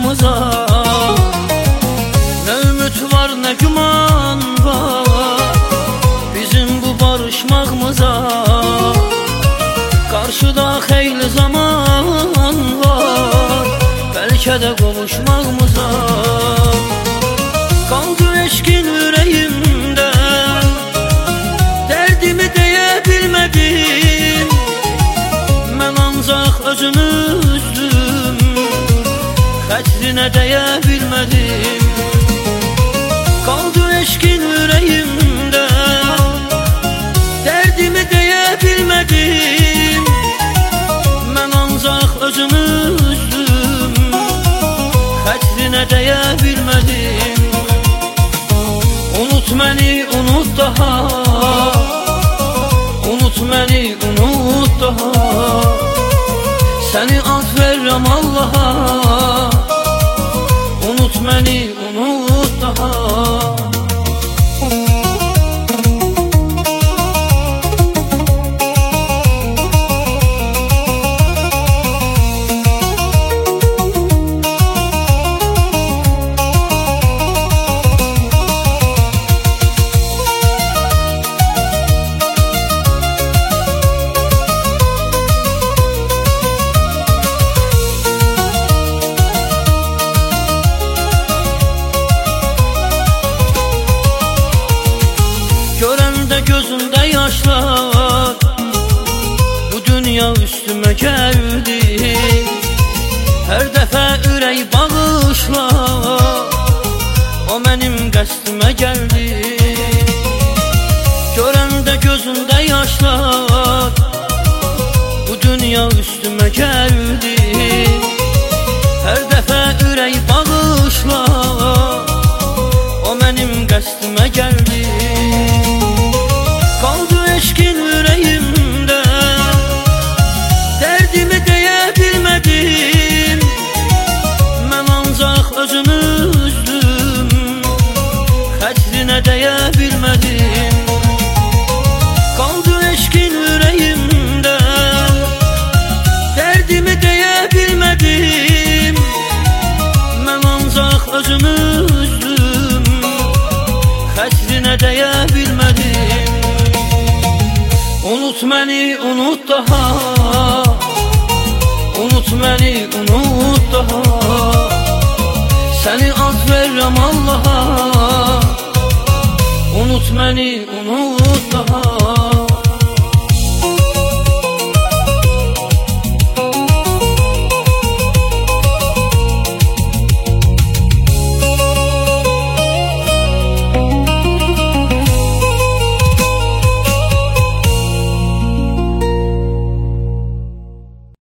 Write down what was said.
aramıza. Ne ümit var ne güman var bizim bu barışmağımıza. Karşıda xeyli zaman var belki de kavuşmağımıza. Kaldı eşkin yüreğimde, derdimi deyə bilmədim. Mən ancaq özümü üzdüm, xətrinə deyə bilmədim. Kaldı eşkin yüreğimde, derdimi deyə bilmədim. Mən ancaq özümü üzdüm, xətrinə deyə bilmədim. Unut məni, unut daha, unut məni, unut daha. Səni ad verirəm Allaha, unut məni, unut daha. Görəndə gözümdə yaşlar, bu dünya üstümə gəldi. Hər dəfə ürək bağışlar, o mənim qəsdimə gəldi. Görəndə gözümdə yaşlar, bu dünya üstümə gəldi. Hər dəfə ürək bağışlar, o mənim qəsdimə gəldi. Kaldı eşkin yüreğimde, derdimi deyə bilmədim. Mən ancaq özümü üzdüm, xətrinə deyə bilmədim. Kaldı eşkin yüreğimde, derdimi deyə bilmədim. Mən ancaq özümü üzdüm, xətrinə deyə bilmədim. Unut məni, unut daha, unut məni, unut daha. Səni ad verirəm Allaha, unut məni, unut daha.